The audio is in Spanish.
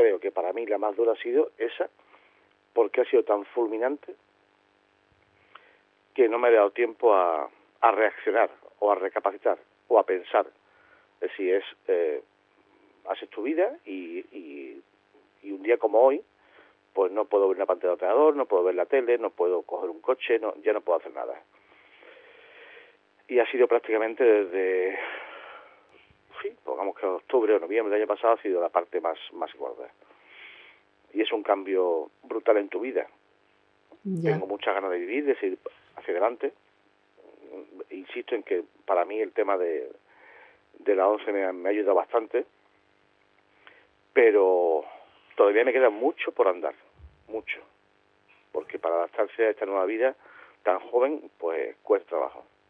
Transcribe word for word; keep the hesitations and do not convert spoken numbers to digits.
creo que para mí la más dura ha sido esa, porque ha sido tan fulminante que no me he dado tiempo a, a reaccionar, o a recapacitar, o a pensar. Es decir, es, eh, haces tu vida y, y, y un día como hoy, pues no puedo ver la pantalla de ordenador, no puedo ver la tele, no puedo coger un coche, no, ya no puedo hacer nada. Y ha sido prácticamente desde, sí, pongamos que octubre o noviembre del año pasado ha sido la parte más, más gorda. Y es un cambio brutal en tu vida. Ya. Tengo muchas ganas de vivir, de seguir hacia adelante. Insisto en que para mí el tema de, de la ONCE me, me ha ayudado bastante, pero todavía me queda mucho por andar, mucho, porque para adaptarse a esta nueva vida tan joven, pues cuesta trabajo.